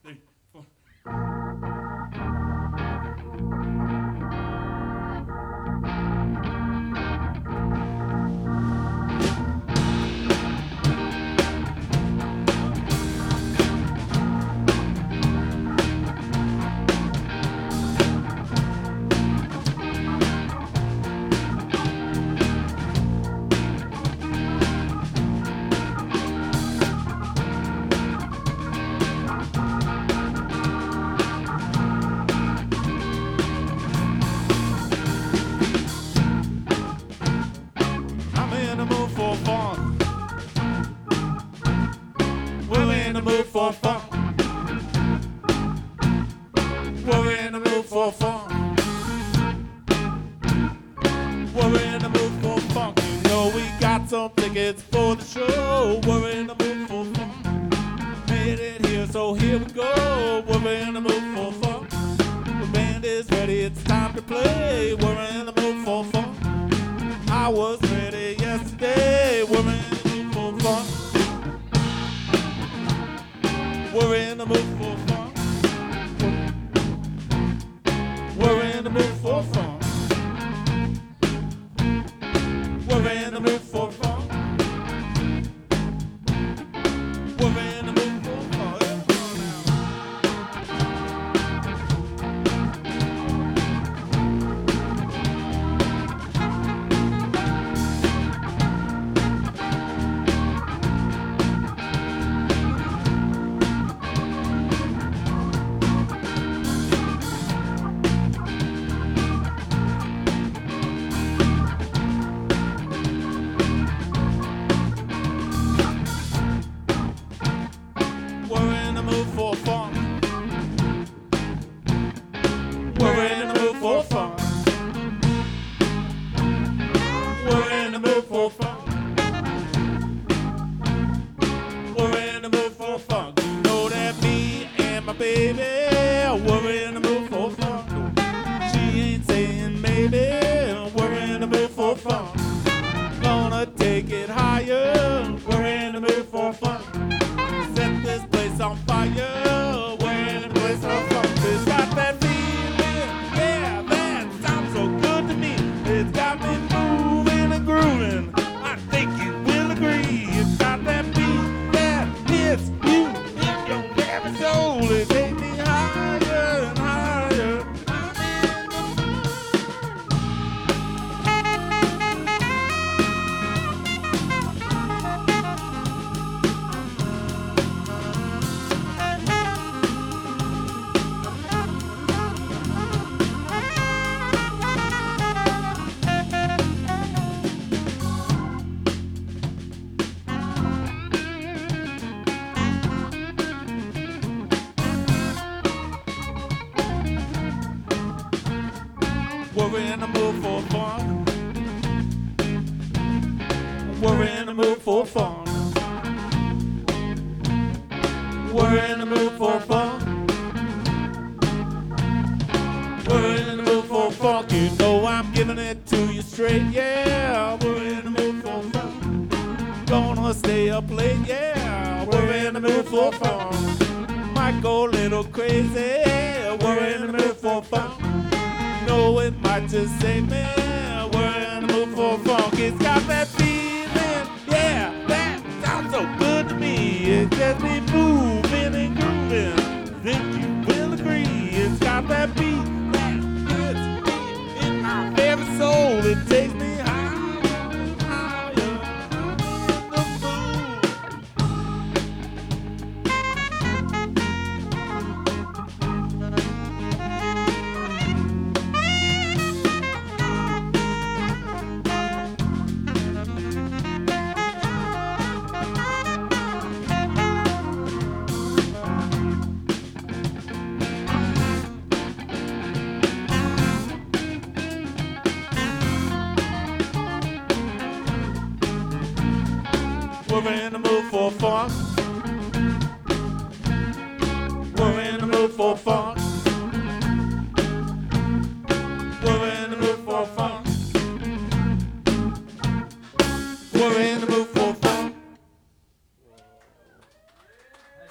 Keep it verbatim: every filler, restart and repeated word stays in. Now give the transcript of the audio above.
three, four. I'm in the mood for fun. We're in the mood for fun. We're in the mood for fun. We're in the mood for fun. You know we got some tickets for the show. We're in the mood for fun. Made it here, so here we go. We're in the mood for fun. The band is ready, it's time to play. We're in the mood for fun. I was ready yesterday. We're in the mood for fun. We're in the mood for fun. We're in the mood for fun. We're in the mood for fun. We're in the mood for fun. We're in the mood for fun. We're in the mood for fun. We're in the mood for fun. We're in the mood for fun. You know that me and my baby, we're in the mood for fun. She ain't saying maybe. We're in the mood for fun. Gonna take it higher. We're in the mood for fun. Set this place on fire. We're in a place of fun. It's got that feeling, yeah, that sounds so good to me. It's got me moving and grooving. I think you will agree. It's got that beat that hits you in your very soul. It takes me higher and higher. We're in the mood for fun. We're in the mood for fun. We're in the mood for fun. We're in the mood for fun. You know I'm giving it to you straight, yeah. We're in the mood for fun. Gonna stay up late, yeah. We're in the mood for fun. Might go a little crazy. We're in the mood for fun. Know it might just say, man, we're in the mood for funk. It's got that feeling, yeah, that sounds so good to me. It gets me moving and grooving. Think you will agree. It's got that beat that hits me in my very soul. It takes me higher and higher. I'm in the mood. We're in the mood for fun. We're in the mood for fun.